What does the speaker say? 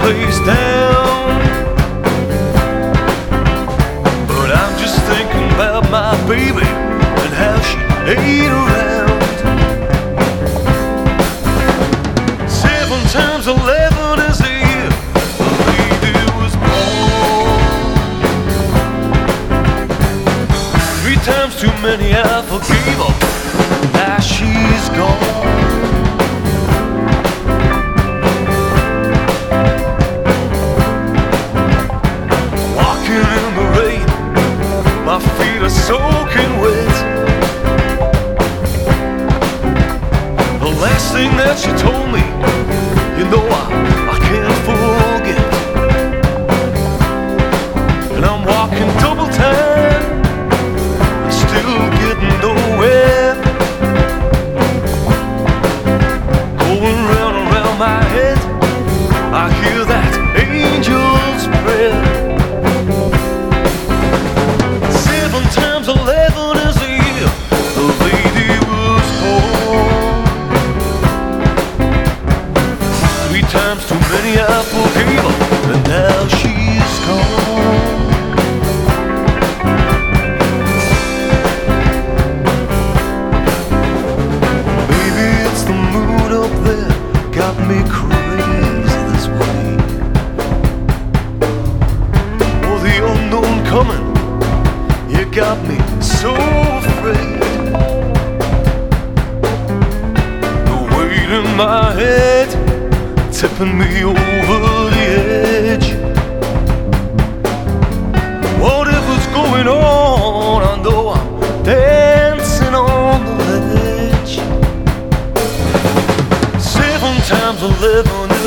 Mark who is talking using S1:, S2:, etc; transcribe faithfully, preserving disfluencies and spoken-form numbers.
S1: face down. But I'm just thinking about my baby and how she ain't around. Seven times eleven is a year the lady was born. Three times too many I forgave her, now she's gone. My feet are soaking wet. The last thing that she told me, you know I, I can't forget. And I'm walking double time, and still getting nowhere. Going round and round my head, I hear that angel's prayer. Eleven is the year the lady was born. Three times too many I forgave her, and now she's gone. Maybe it's the moon up there got me crazy this way, or the unknown coming, you got me so afraid. The weight in my head tipping me over the edge. Whatever's going on, I know I'm dancing on the ledge. Seven times eleven